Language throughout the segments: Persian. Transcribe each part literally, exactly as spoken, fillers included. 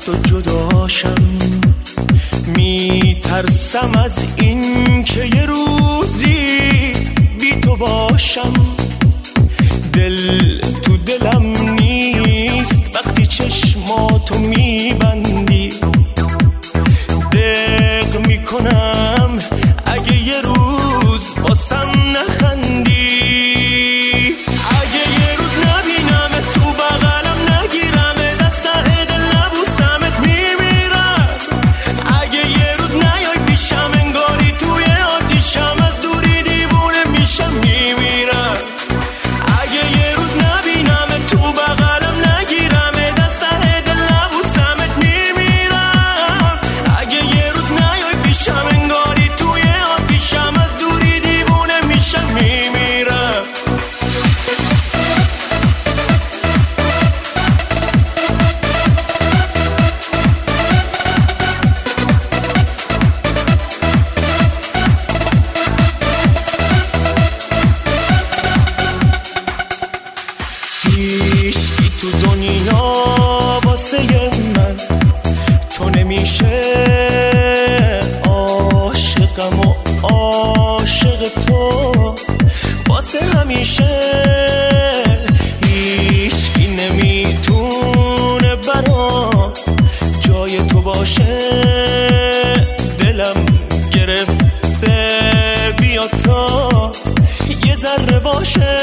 تو جداشم، میترسم از این که یه روزی بی تو باشم. دل تو دلم نیست وقتی چشماتو میبندی، دق میکنم اگه یه روز باسم نخندی. اگه یه روز نبینم تو بغلم نگیرم دست ته دل نبوسمت میمیرم. اگه یه روز نیای پیشم انگاری توی آتیشم، از دوری دیوونه میشم میمیرم. اگه یه روز نبینم تو بغلم نگیرم دست ته دل نبوسمت میمیرم. اگه یه روز نیای پیشم انگاری توی آتیشم، از دوری دیوونه میشم میمیرم. هیچکی تو دنیا واسه من تو نمیشه، عاشقم و عاشق تو واسه همیشه. هیچکی نمیتونه برام جای تو باشه، دلم گرفته بیا تا یه ذره باشه.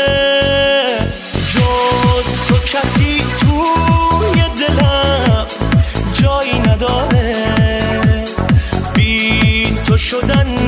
جز تو کسی توی دلم جایی نداره، بی تو شدن